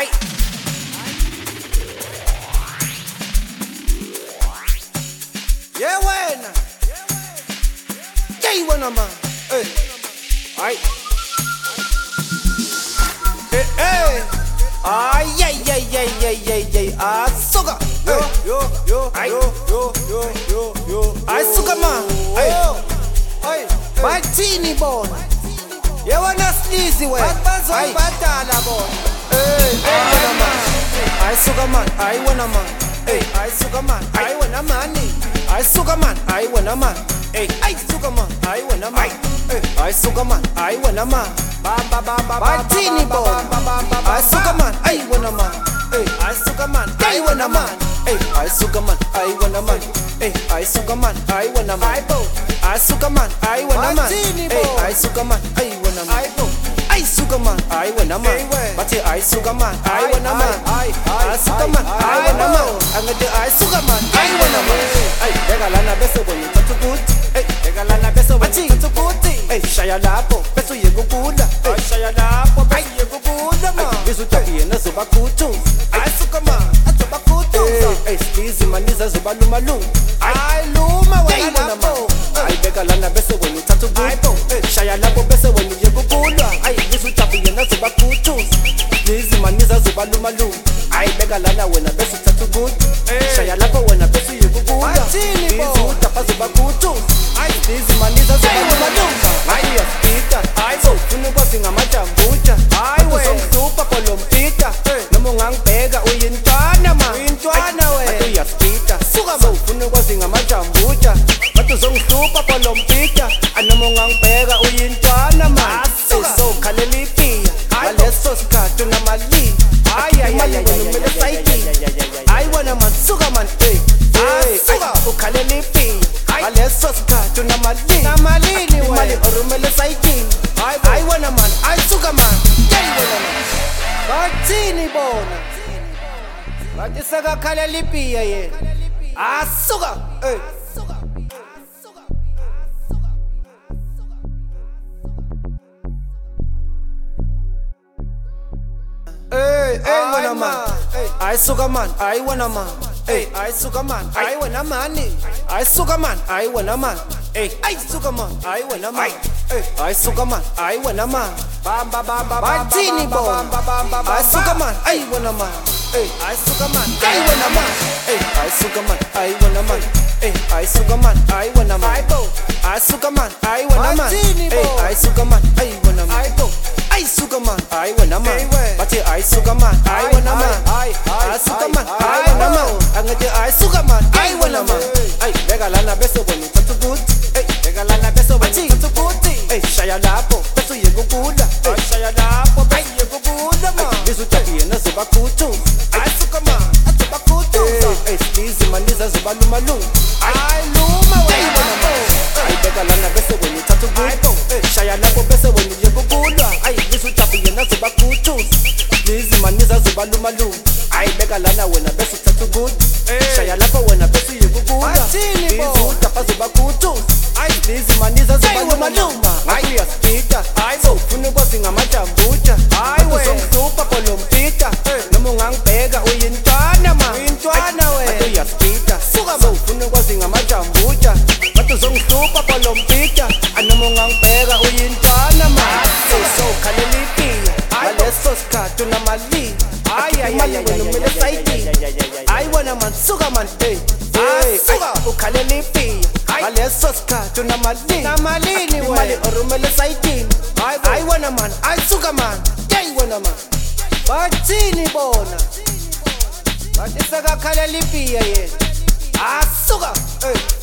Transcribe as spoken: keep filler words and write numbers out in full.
Ay. Yeah, buena. Yeah, buena, man. Hey. Ay. Hey, hey. Ay, ay, ay, ay, ay, ay, ay. Azúcar. Yo, yo, yo, ay. Yo, yo, yo, yo, yo. Azúcar, man. Ay. Ay. Martini, boy. You wanna sneezy way? Ay. Batala, boy. Hey, hey, wanna man. Ay, sugar man. Ay, wanna man. Hey, ay, sugar man. Ay, wanna man. Ay, sugar man. Ay, wanna man. Hey, ay, sugar man. Ay, wanna man. Hey, ay, sugar man. Ay, wanna man. Ba ba ba ba Martini, boy. Ay, sugar man. Ay, wanna man. Hey, ay, sugar man. Ay, wanna man. Hey, ay, sugar man. Ay, wanna man. Hey, ay, sugar man. Ay, wanna man. Ay, sugar man. Ay, wanna man. Hey, ay, sugar man. Ay, wanna man. Ay, sugar man. Ay, wanna man. But ay, sugar man. Ay, wanna man. Ay, sugar man. Ay, wanna man. I'm gonna ay, sugar man. Ay, wanna man. Ay, regalana beso when you touch good. Hey, regalana beso when you touch good. Hey, shaya lapo, beso yego kuda. Hey, shaya lapo, beso yego kuda man. Beso tabi na zuba kutu. Ay, sugar man. Zuba kutu. Hey, squeeze maniza zuba luma lum. Ay, luma wanna man. Ay, regalana beso when you touch good. Hey, shaya lapo beso when you yego kuda. Ay, beso tabi na zuba kutu. Squeeze maniza zuba luma lum. Ay, regalana when a beso touch good. Shaya lapo when a beso yego kuda. Beso tapa zuba kutu. Ay, squeeze maniza zuba luma lum. Ay, speaker. Ay, so funu bosi ngamajambuja. Ay, we super polompita. Nomongang pega uyintwana ma. Uyintwana we. Atu ya speaker. Suka so funu bosi ngamajambuja. Atu song super polompita. Anomongang pega uyintwana ma. So kalelipi. Waleso skatu na mali. Ay, ay, ay, ay, ay, ay, ay, wanna man, sugar man, hey, hey, sugar, ukalelipi. Waleso skatu na mali. Na mali ni we. Orumele saiki. I wanna man, I sugar man. Yeah, wanna man. Martini bona. Batisaka kalelipi ya ye. Ah, sugar. Hey. Hey, hey, wanna man. I sugar man. I wanna man. Hey, I sugar man. I wanna man. I sugar man. I wanna man. Hey, I sugar man. I wanna man. Hey, I sugar man. I wanna man. Bam bam bam bam. Martini bon. I sugar man. I wanna man. Hey, I sugar man. I wanna man. Hey, I sugar man. I wanna man. Hey, I sugar man. I wanna man. I sugar man. I wanna man. Hey, I sugar man. I wanna man. I sugar man. I wanna man. But I sugar man. I wanna man. I sugar man. I wanna man. I'm gonna I sugar man. I wanna man. Ay, regalana beso when you touch good. Hey, regalana beso when you touch good. Hey, shaya lapo, beso yego kuda. Hey, shaya lapo, beso yego kuda man. Beso tabi na zuba kutu. I sugar man. Zuba kutu. Hey, squeeze maniza zuba luma lum. Ay, luma wanna man. Ay, regalana beso when you touch good. Hey, shaya lapo beso when you yego kuda. Ay, beso tabi na zuba kutu. Squeeze maniza zuba luma lum. Ay, regalana when a beso touch good. Shaya lapo when a beso yego kuda. Beso tapa zuba kutu. Ay, squeeze maniza zuba luma lum. Ay, ya speaker. Ay, so funu bosi ngamajambuja. Ay, we super polompita. Nomongang pega uyintwana ma. Uyintwana we. Atu ya speaker. Suka so funu bosi ngamajambuja. Atu song super polompita. Anomongang pega uyintwana ma. So kalelipi. Waleso skatu na mali. Ay, ay, ay, ay, ay, ay, I wanna man, sugar man, hey, hey, sugar, ukalelipi. Waleso skatu na mali. Na mali ni we. Orumele saiki. I wanna man, I sugar man. Yeah, wanna man. Martini bona. Batisaka kalelipi ya ye. Ah, sugar, hey.